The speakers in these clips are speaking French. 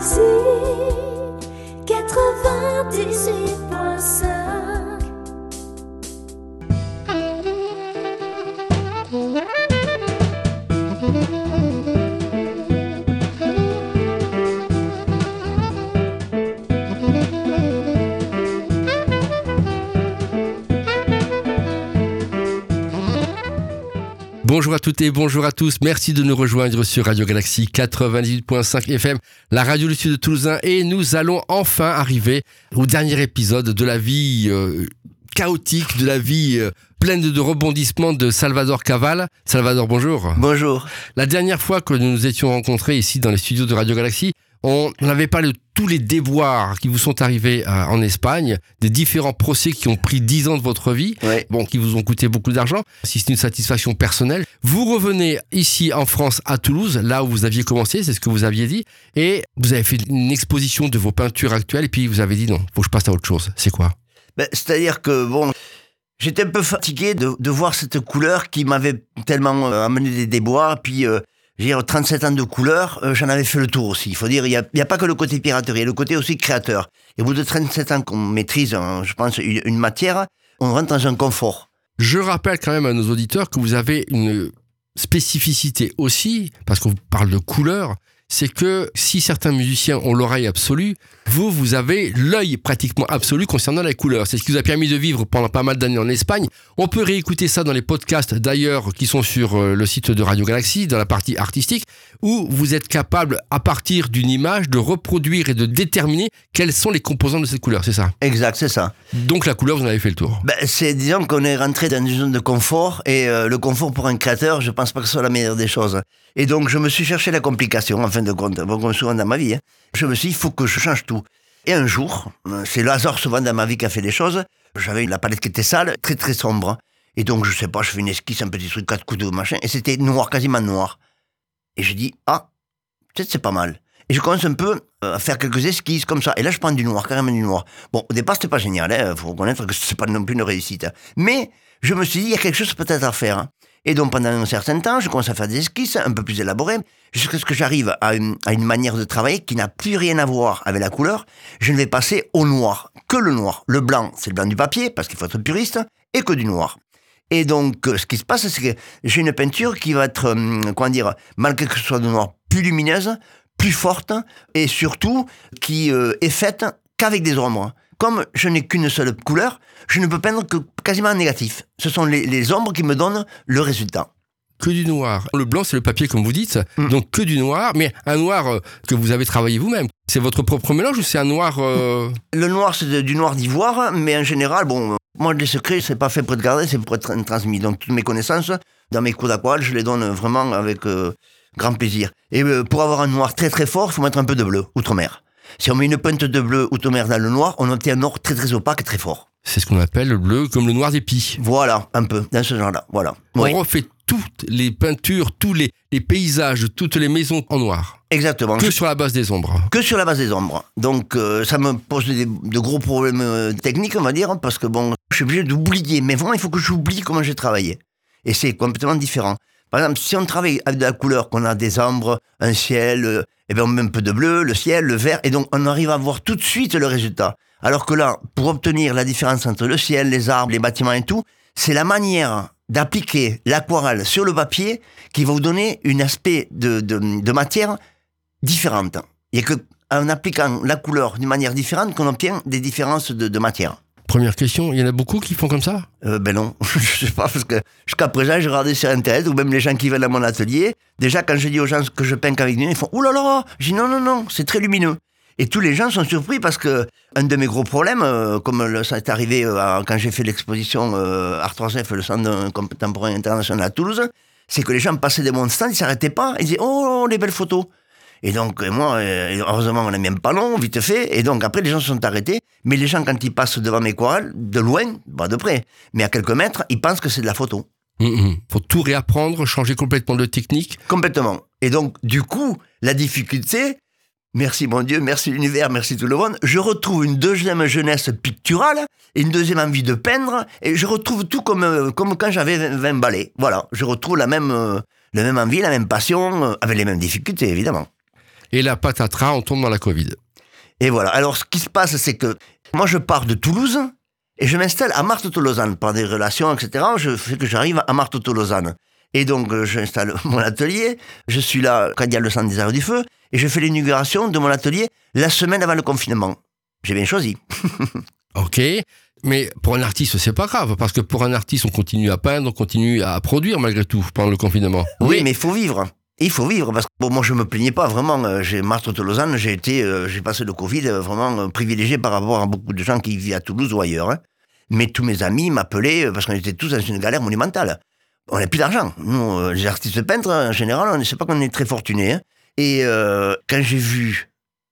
Galaxy 98.5. Bonjour à toutes et bonjour à tous, merci de nous rejoindre sur Radio Galaxy 98.5 FM, la radio du Sud toulousain, et nous allons enfin arriver au dernier épisode de la vie chaotique, de la vie pleine de rebondissements de Salvador Caval. Salvador, bonjour. Bonjour. La dernière fois que nous nous étions rencontrés ici dans les studios de Radio Galaxy, on avait parlé de tous les déboires qui vous sont arrivés en Espagne, des différents procès qui ont pris 10 ans de votre vie, qui vous ont coûté beaucoup d'argent, si c'est une satisfaction personnelle. Vous revenez ici en France, à Toulouse, là où vous aviez commencé, c'est ce que vous aviez dit, et vous avez fait une exposition de vos peintures actuelles, et puis vous avez dit non, faut que je passe à autre chose. C'est quoi ? C'est-à-dire que, j'étais un peu fatigué de voir cette couleur qui m'avait tellement amené des déboires, puis... J'ai 37 ans de couleur, j'en avais fait le tour aussi. Il faut dire, il y a pas que le côté piraterie, il y a le côté aussi créateur. Et au bout de 37 ans qu'on maîtrise, je pense, une matière, on rentre dans un confort. Je rappelle quand même à nos auditeurs que vous avez une spécificité aussi, parce qu'on parle de couleur, c'est que si certains musiciens ont l'oreille absolue, vous avez l'œil pratiquement absolu concernant la couleur. C'est ce qui vous a permis de vivre pendant pas mal d'années en Espagne. On peut réécouter ça dans les podcasts d'ailleurs qui sont sur le site de Radio Galaxy, dans la partie artistique, où vous êtes capable, à partir d'une image, de reproduire et de déterminer quelles sont les composantes de cette couleur, c'est ça ? Exact, c'est ça. Donc la couleur, vous en avez fait le tour. Disons qu'on est rentré dans une zone de confort, et le confort pour un créateur, je pense pas que ce soit la meilleure des choses. Et donc je me suis cherché la complication, en fin de compte, comme souvent dans ma vie. Je me suis dit, il faut que je change tout. Et un jour, c'est le hasard souvent dans ma vie qui a fait des choses, j'avais la palette qui était sale, très très sombre. Et donc, je sais pas, je fais une esquisse, un petit truc, 4 coups de machin, et c'était noir, quasiment noir. Et je dis, peut-être c'est pas mal. Et je commence un peu à faire quelques esquisses comme ça. Et là, je prends du noir, carrément du noir. Bon, au départ, c'était pas génial, faut reconnaître que c'est pas non plus une réussite. Mais je me suis dit, il y a quelque chose peut-être à faire. Et donc, pendant un certain temps, je commence à faire des esquisses un peu plus élaborées, jusqu'à ce que j'arrive à une manière de travailler qui n'a plus rien à voir avec la couleur. Je ne vais passer au noir, que le noir. Le blanc, c'est le blanc du papier, parce qu'il faut être puriste, et que du noir. Et donc, ce qui se passe, c'est que j'ai une peinture qui va être, malgré que ce soit de noir, plus lumineuse, plus forte, et surtout, qui est faite qu'avec des ombres. Comme je n'ai qu'une seule couleur, je ne peux peindre que quasiment en négatif. Ce sont les ombres qui me donnent le résultat. Que du noir. Le blanc, c'est le papier, comme vous dites. Donc, que du noir, mais un noir que vous avez travaillé vous-même. C'est votre propre mélange ou c'est un noir... Le noir, c'est du noir d'ivoire, mais en général, moi, les secrets, c'est pas fait pour être gardé, c'est pour être transmis. Donc, toutes mes connaissances, dans mes cours d'aquarelle, je les donne vraiment avec grand plaisir. Et pour avoir un noir très très fort, il faut mettre un peu de bleu, outre-mer. Si on met une pointe de bleu outre-mer dans le noir, on obtient un noir très très opaque et très fort. C'est ce qu'on appelle le bleu, comme le noir d'épi. Voilà, un peu, dans ce genre-là, voilà. On refait toutes les peintures, tous les paysages, toutes les maisons en noir. Exactement. Que sur la base des ombres. Que sur la base des ombres. Donc, ça me pose de gros problèmes techniques, on va dire, parce que je suis obligé d'oublier. Mais vraiment, il faut que j'oublie comment j'ai travaillé. Et c'est complètement différent. Par exemple, si on travaille avec de la couleur, qu'on a des ombres, un ciel, on met un peu de bleu, le ciel, le vert, et donc on arrive à voir tout de suite le résultat. Alors que là, pour obtenir la différence entre le ciel, les arbres, les bâtiments et tout, c'est la manière d'appliquer l'aquarelle sur le papier qui va vous donner un aspect de matière différente. Il n'y a qu'en appliquant la couleur d'une manière différente qu'on obtient des différences de matière. Première question, il y en a beaucoup qui font comme ça ? Non, je sais pas, parce que jusqu'à présent, j'ai regardé sur Internet, ou même les gens qui viennent à mon atelier, déjà quand je dis aux gens que je peins qu'avec du noir, ils font « Ouh là là !» Je dis « Non, c'est très lumineux ». Et tous les gens sont surpris parce que un de mes gros problèmes, comme ça est arrivé quand j'ai fait l'exposition Art 3F, le Centre contemporain international à Toulouse, c'est que les gens passaient de mon stand, ils s'arrêtaient pas, ils disaient « Oh, les belles photos !» Et donc, moi, heureusement, on a mis un panneau, vite fait. Et donc, après, les gens se sont arrêtés. Mais les gens, quand ils passent devant mes aquarelles, de loin, pas de près, mais à quelques mètres, ils pensent que c'est de la photo. Faut tout réapprendre, changer complètement de technique. Complètement. Et donc, du coup, la difficulté, merci mon Dieu, merci l'univers, merci tout le monde, je retrouve une deuxième jeunesse picturale et une deuxième envie de peindre. Et je retrouve tout comme quand j'avais 20 balais. Voilà, je retrouve la même envie, la même passion, avec les mêmes difficultés, évidemment. Et la patatras, on tombe dans la Covid. Et voilà. Alors, ce qui se passe, c'est que moi, je pars de Toulouse et je m'installe à Marthe-Tolosane. Par des relations, etc., je fais que j'arrive à Marthe-Tolosane. Et donc, j'installe mon atelier. Je suis là quand il y a le centre des arts du feu. Et je fais l'inauguration de mon atelier la semaine avant le confinement. J'ai bien choisi. Ok. Mais pour un artiste, c'est pas grave. Parce que pour un artiste, on continue à peindre, on continue à produire malgré tout pendant le confinement. Oui, mais il faut vivre. Il faut vivre, parce que bon, moi je me plaignais pas vraiment. J'ai Marthe-Tolosane, j'ai passé le Covid vraiment privilégié par rapport à beaucoup de gens qui vivent à Toulouse ou ailleurs. Hein. Mais tous mes amis m'appelaient parce qu'on était tous dans une galère monumentale. On n'a plus d'argent. Nous, les artistes peintres, en général, on ne sait pas qu'on est très fortunés. Hein. Et quand j'ai vu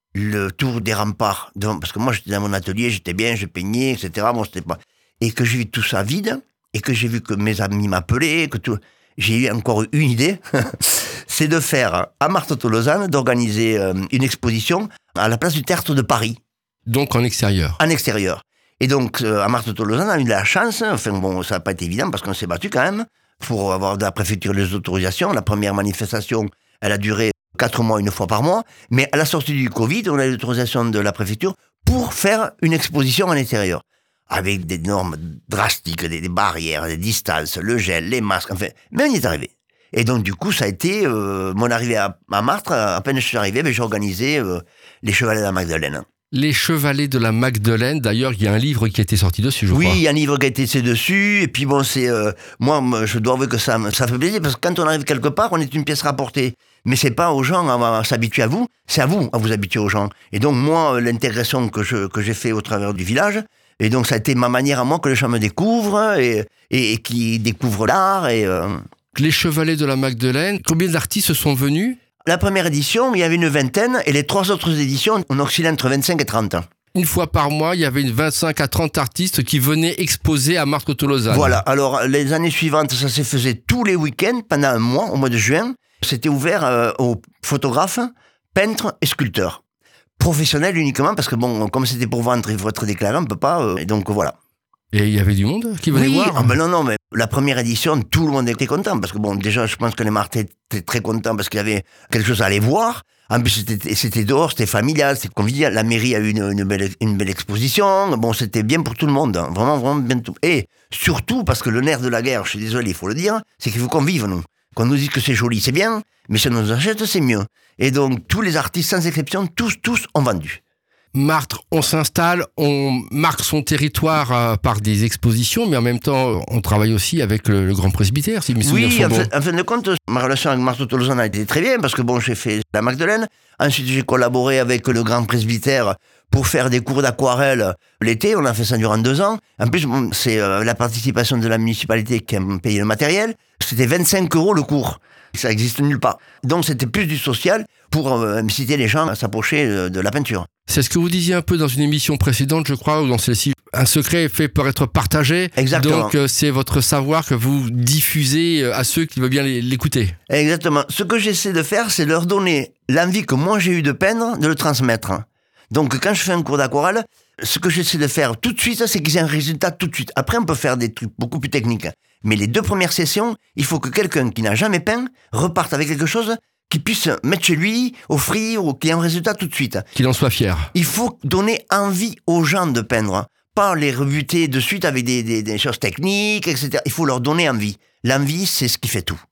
le tour des remparts, parce que moi j'étais dans mon atelier, j'étais bien, je peignais, etc. Bon, c'était pas... Et que j'ai vu tout ça vide, et que j'ai vu que mes amis m'appelaient, que tout... J'ai eu encore une idée, c'est de faire à Marthe-Tolosane, d'organiser une exposition à la place du Théâtre de Paris. Donc en extérieur. En extérieur. Et donc à Marthe-Tolosane, on a eu de la chance, enfin bon, ça n'a pas été évident parce qu'on s'est battu quand même pour avoir de la préfecture les autorisations. La première manifestation, elle a duré 4 mois, une fois par mois. Mais à la sortie du Covid, on a eu l'autorisation de la préfecture pour faire une exposition en extérieur. Avec des normes drastiques, des barrières, des distances, le gel, les masques, enfin, mais on y est arrivé. Et donc, du coup, ça a été mon arrivée à Martre. À peine je suis arrivé, j'ai organisé les Chevalets de la Magdeleine. Les Chevalets de la Magdeleine, d'ailleurs, il y a un livre qui a été sorti dessus, je crois. Oui, il y a un livre qui a été fait dessus, et puis bon, c'est moi, je dois avouer que ça fait plaisir, parce que quand on arrive quelque part, on est une pièce rapportée. Mais c'est pas aux gens à s'habituer à vous, c'est à vous habituer aux gens. Et donc, moi, l'intégration que j'ai fait au travers du village, et donc ça a été ma manière à moi que les gens me découvrent, et qui découvrent l'art, et... Les Chevalets de la Magdeleine, combien d'artistes sont venus ? La première édition, il y avait une vingtaine, et les 3 autres éditions, on oscillait entre 25 et 30. Une fois par mois, il y avait 25 à 30 artistes qui venaient exposer à Marthe-Tolosane. Voilà, alors les années suivantes, ça se faisait tous les week-ends, pendant un mois, au mois de juin. C'était ouvert aux photographes, peintres et sculpteurs. Professionnels uniquement, parce que bon, comme c'était pour vendre, il faut être déclaré, on ne peut pas, et donc voilà. Et il y avait du monde qui venait voir. Ah ben non, mais la première édition, tout le monde était content, parce que bon, déjà, je pense que les Martais étaient très contents parce qu'il y avait quelque chose à aller voir. En plus, c'était dehors, c'était familial, c'était convivial. La mairie a eu une belle exposition. Bon, c'était bien pour tout le monde, hein. Vraiment, vraiment bien tout. Et surtout, parce que le nerf de la guerre, je suis désolé, il faut le dire, c'est qu'il faut qu'on vive, nous. Qu'on nous dise que c'est joli, c'est bien, mais si on nous achète, c'est mieux. Et donc, tous les artistes, sans exception, tous ont vendu. Martre, on s'installe, on marque son territoire par des expositions, mais en même temps, on travaille aussi avec le Grand Presbytère, si mes souvenirs sont bons. En fin de compte, ma relation avec Marthe-Tolosane a été très bien, parce que bon, j'ai fait la Magdeleine. Ensuite, j'ai collaboré avec le Grand Presbytère pour faire des cours d'aquarelle l'été. On a fait ça durant 2 ans. En plus, bon, c'est la participation de la municipalité qui a payé le matériel. C'était 25 € le cours. Ça n'existe nulle part. Donc, c'était plus du social pour inciter les gens à s'approcher de la peinture. C'est ce que vous disiez un peu dans une émission précédente, je crois, ou dans celle-ci. Un secret est fait pour être partagé. Exactement. Donc, c'est votre savoir que vous diffusez à ceux qui veulent bien l'écouter. Exactement. Ce que j'essaie de faire, c'est leur donner l'envie que moi j'ai eu de peindre, de le transmettre. Donc, quand je fais un cours d'aquarelle, ce que j'essaie de faire tout de suite, c'est qu'ils aient un résultat tout de suite. Après, on peut faire des trucs beaucoup plus techniques. Mais les 2 premières sessions, il faut que quelqu'un qui n'a jamais peint reparte avec quelque chose qu'il puisse mettre chez lui, offrir, ou qu'il ait un résultat tout de suite. Qu'il en soit fier. Il faut donner envie aux gens de peindre, pas les rebuter de suite avec des choses techniques, etc. Il faut leur donner envie. L'envie, c'est ce qui fait tout.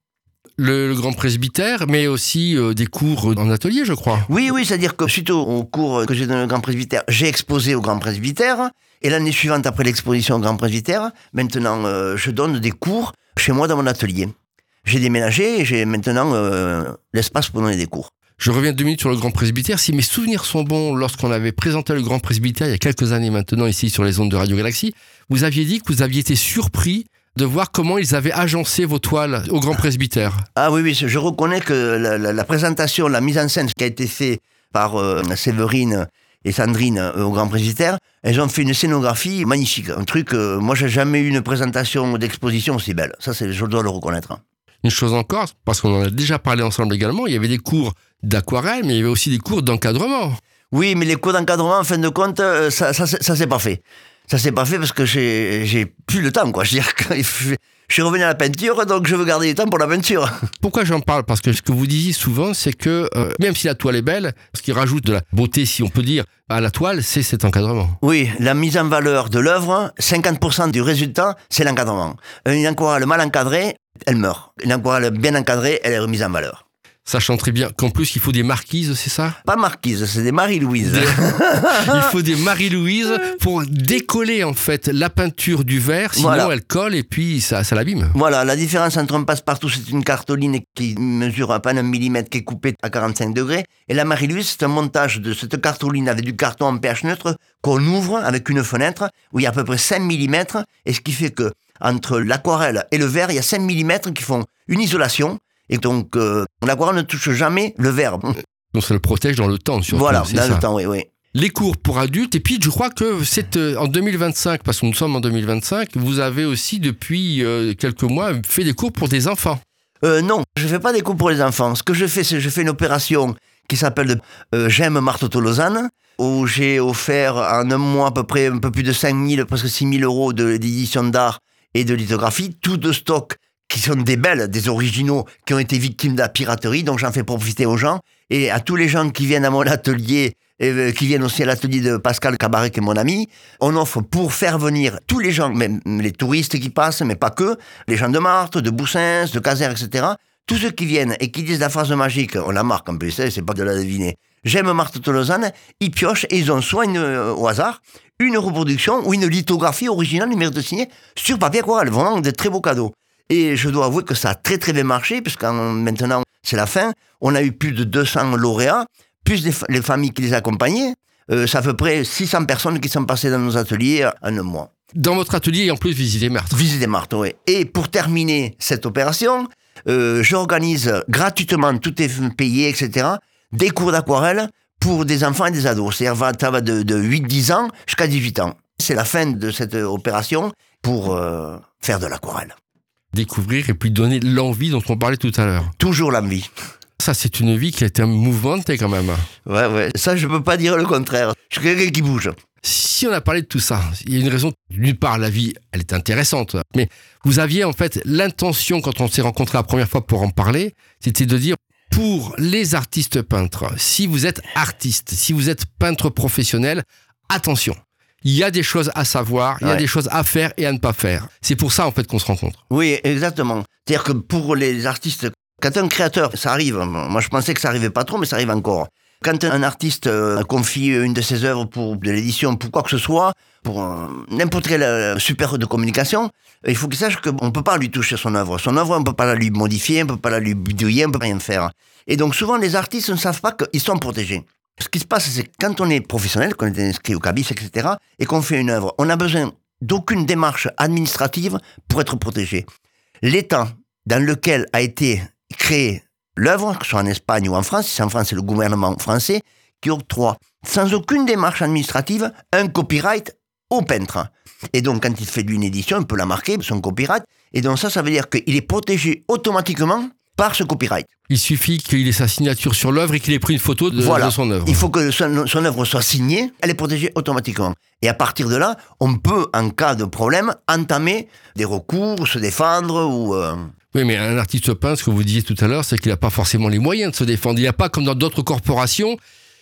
Le Grand Presbytère, mais aussi des cours en atelier, je crois. Oui, c'est-à-dire que suite au cours que j'ai donné au Grand Presbytère, j'ai exposé au Grand Presbytère, et l'année suivante, après l'exposition au Grand Presbytère, maintenant, je donne des cours chez moi dans mon atelier. J'ai déménagé et j'ai maintenant l'espace pour donner des cours. Je reviens 2 minutes sur le Grand Presbytère. Si mes souvenirs sont bons, lorsqu'on avait présenté le Grand Presbytère il y a quelques années maintenant, ici sur les ondes de Radio Galaxie, vous aviez dit que vous aviez été surpris de voir comment ils avaient agencé vos toiles au Grand Presbytère. Ah oui, je reconnais que la présentation, la mise en scène qui a été faite par Séverine et Sandrine au Grand Presbytère, elles ont fait une scénographie magnifique. Un truc, moi j'ai jamais eu une présentation d'exposition aussi belle. Ça, je dois le reconnaître. Une chose encore, parce qu'on en a déjà parlé ensemble également, il y avait des cours d'aquarelle, mais il y avait aussi des cours d'encadrement. Oui, mais les cours d'encadrement, en fin de compte, ça c'est pas fait. Ça s'est pas fait parce que j'ai plus le temps, quoi. Je veux dire que je suis revenu à la peinture, donc je veux garder du temps pour la peinture. Pourquoi j'en parle? Parce que ce que vous disiez souvent, c'est que même si la toile est belle, ce qui rajoute de la beauté, si on peut dire, à la toile, c'est cet encadrement. Oui, la mise en valeur de l'œuvre, 50% du résultat, c'est l'encadrement. Une aquarelle mal encadrée, elle meurt. Une aquarelle bien encadrée, elle est remise en valeur. Sachant très bien qu'en plus, il faut des marquises, c'est ça? Pas marquise, c'est des Marie-Louise. Il faut des Marie-Louise pour décoller en fait la peinture du verre, sinon Voilà. elle colle et puis ça l'abîme. Voilà, la différence entre un passe-partout, c'est une cartoline qui mesure à peine 1 millimètre, qui est coupée à 45 degrés. Et la Marie-Louise, c'est un montage de cette cartoline avec du carton en pH neutre qu'on ouvre avec une fenêtre où il y a à peu près 5 millimètres. Et ce qui fait que entre l'aquarelle et le verre, il y a 5 millimètres qui font une isolation. Et donc, l'aquarelle ne touche jamais le verre. Donc ça le protège dans le temps surtout. Voilà, c'est dans ça. le temps, oui, oui. Les cours pour adultes, et puis je crois que c'est en 2025, parce que nous sommes en 2025, vous avez aussi depuis quelques mois fait des cours pour des enfants. Non, je ne fais pas des cours pour les enfants. Ce que je fais, c'est que je fais une opération qui s'appelle J'aime Marteau-Tolosane, où j'ai offert en un mois à peu près un peu plus de 5 000, presque 6 000 euros d'édition d'art et de lithographie, tout de stock qui sont des belles, des originaux qui ont été victimes de la piraterie, donc j'en fais profiter aux gens. Et à tous les gens qui viennent à mon atelier, et qui viennent aussi à l'atelier de Pascal Cabaret, qui est mon ami, on offre pour faire venir tous les gens, même les touristes qui passent, mais pas que, les gens de Marthe, de Boussins, de Caser, etc., tous ceux qui viennent et qui disent la phrase magique, on la marque en plus, c'est pas de la deviner, j'aime Marthe-Tolosane, ils piochent et ils ont soit au hasard, une reproduction ou une lithographie originale numérique de signé sur papier aquarelle, vraiment des très beaux cadeaux. Et je dois avouer que ça a très très bien marché, puisque maintenant c'est la fin, on a eu plus de 200 lauréats, plus les familles qui les accompagnaient, c'est à peu près 600 personnes qui sont passées dans nos ateliers en un mois. Dans votre atelier et en plus visiter Marthe. Visiter Marthe, oui. Et pour terminer cette opération, j'organise gratuitement, tout est payé, etc., des cours d'aquarelle pour des enfants et des ados. C'est-à-dire ça va de 8-10 ans jusqu'à 18 ans. C'est la fin de cette opération pour faire de l'aquarelle. Découvrir et puis donner l'envie dont on parlait tout à l'heure. Toujours l'envie. Ça, c'est une vie qui a été mouvementée quand même. Ouais. Ça, je peux pas dire le contraire. Je suis quelqu'un qui bouge. Si on a parlé de tout ça, il y a une raison. D'une part, la vie, elle est intéressante. Mais vous aviez en fait l'intention, quand on s'est rencontrés la première fois pour en parler, c'était de dire, pour les artistes peintres, si vous êtes artiste, si vous êtes peintre professionnel, attention. Il y a des choses à savoir, il y a des choses à faire et à ne pas faire. C'est pour ça, en fait, qu'on se rencontre. Oui, exactement. C'est-à-dire que pour les artistes, quand un créateur, ça arrive, moi je pensais que ça arrivait pas trop, mais ça arrive encore. Quand un artiste confie une de ses œuvres pour de l'édition, pour quoi que ce soit, pour n'importe quel support de communication, il faut qu'il sache qu'on ne peut pas lui toucher son œuvre. Son œuvre, on ne peut pas la lui modifier, on ne peut pas la lui bidouiller, on ne peut rien faire. Et donc souvent, les artistes ne savent pas qu'ils sont protégés. Ce qui se passe, c'est que quand on est professionnel, qu'on est inscrit au CABIS, etc., et qu'on fait une œuvre, on n'a besoin d'aucune démarche administrative pour être protégé. L'État dans lequel a été créée l'œuvre, que ce soit en Espagne ou en France, si en France c'est le gouvernement français, qui octroie sans aucune démarche administrative un copyright au peintre. Et donc quand il fait une édition, on peut la marquer, son copyright, et donc ça veut dire qu'il est protégé automatiquement par ce copyright. Il suffit qu'il ait sa signature sur l'œuvre et qu'il ait pris une photo de son œuvre. Il faut que son œuvre soit signée, elle est protégée automatiquement. Et à partir de là, on peut, en cas de problème, entamer des recours, se défendre ou... Oui, mais un artiste peintre, ce que vous disiez tout à l'heure, c'est qu'il n'a pas forcément les moyens de se défendre. Il n'y a pas, comme dans d'autres corporations,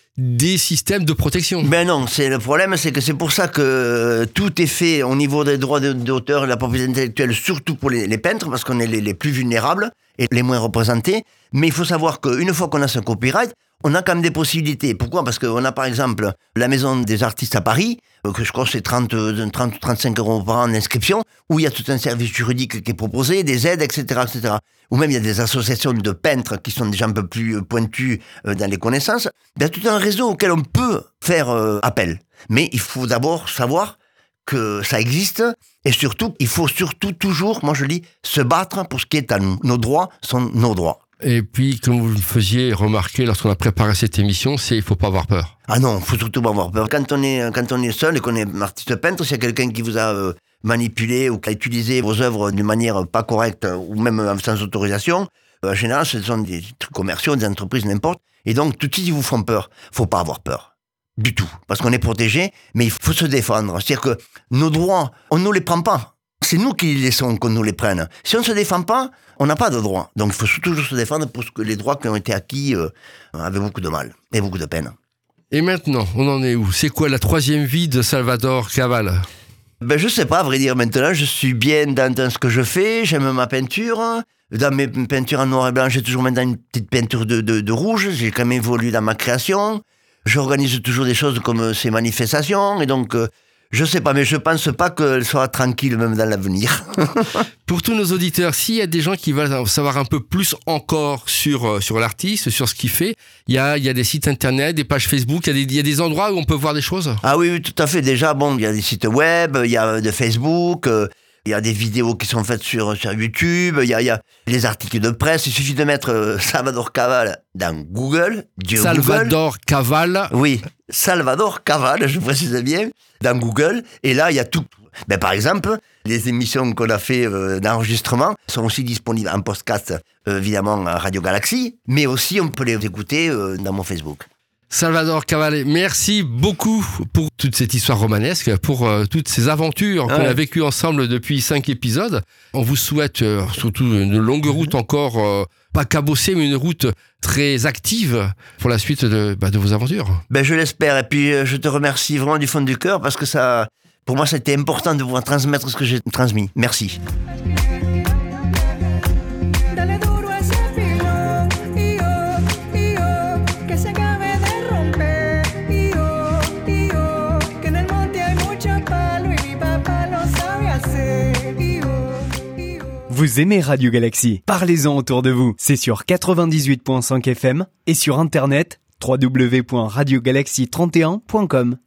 des systèmes de protection. Ben non, le problème, c'est que c'est pour ça que tout est fait au niveau des droits d'auteur et de la propriété intellectuelle, surtout pour les peintres, parce qu'on est les plus vulnérables et les moins représentés. Mais il faut savoir qu'une fois qu'on a ce copyright, on a quand même des possibilités. Pourquoi ? Parce qu'on a par exemple la Maison des artistes à Paris, que je crois que c'est 30 ou 35 euros par an d'inscription, où il y a tout un service juridique qui est proposé, des aides, etc., etc. Ou même il y a des associations de peintres qui sont déjà un peu plus pointues dans les connaissances. Il y a tout un réseau auquel on peut faire appel. Mais il faut d'abord savoir que ça existe, et surtout, il faut surtout toujours, moi je dis, se battre pour ce qui est à nous. Nos droits sont nos droits. Et puis, comme vous le faisiez remarquer lorsqu'on a préparé cette émission, il ne faut pas avoir peur. Ah non, il faut surtout pas avoir peur. Quand on est seul et qu'on est artiste peintre, s'il y a quelqu'un qui vous a manipulé ou qui a utilisé vos œuvres d'une manière pas correcte ou même sans autorisation, en général, ce sont des trucs commerciaux, des entreprises, n'importe. Et donc, tout de suite, ils vous font peur. Faut pas avoir peur. du tout, parce qu'on est protégé, mais il faut se défendre. C'est-à-dire que nos droits, on ne nous les prend pas. C'est nous qui les laissons qu'on nous les prenne. Si on ne se défend pas, on n'a pas de droits. Donc il faut toujours se défendre pour que les droits qui ont été acquis avec beaucoup de mal et beaucoup de peine. Et maintenant, on en est où? C'est quoi la troisième vie de Salvador Cabal? Je sais pas, à vrai dire, maintenant, je suis bien dans ce que je fais, j'aime ma peinture. Dans mes peintures en noir et blanc, j'ai toujours maintenant une petite peinture de rouge, j'ai quand même évolué dans ma création. J'organise toujours des choses comme ces manifestations, et donc, je sais pas, mais je pense pas qu'elle soit tranquille même dans l'avenir. Pour tous nos auditeurs, s'il y a des gens qui veulent savoir un peu plus encore sur l'artiste, sur ce qu'il fait, il y a des sites internet, des pages Facebook, il y a des endroits où on peut voir des choses? Ah oui, tout à fait. Déjà, il y a des sites web, il y a de Facebook, il y a des vidéos qui sont faites sur YouTube, il y a les articles de presse. Il suffit de mettre Salvador Cabal dans Google. Salvador Cabal. Oui, Salvador Cabal, je précise bien, dans Google. Et là, il y a tout. Par exemple, les émissions qu'on a fait d'enregistrement sont aussi disponibles en podcast, évidemment, à Radio Galaxy. Mais aussi, on peut les écouter dans mon Facebook. Salvador Cabal, merci beaucoup pour toute cette histoire romanesque, pour toutes ces aventures qu'on a vécues ensemble depuis 5 épisodes. On vous souhaite surtout une longue route encore, pas cabossée, mais une route très active pour la suite de vos aventures. Je l'espère. Et puis, je te remercie vraiment du fond du cœur parce que ça, pour moi, c'était important de pouvoir transmettre ce que j'ai transmis. Merci. Vous aimez Radio Galaxy? Parlez-en autour de vous. C'est sur 98.5 FM et sur internet www.radiogalaxy31.com.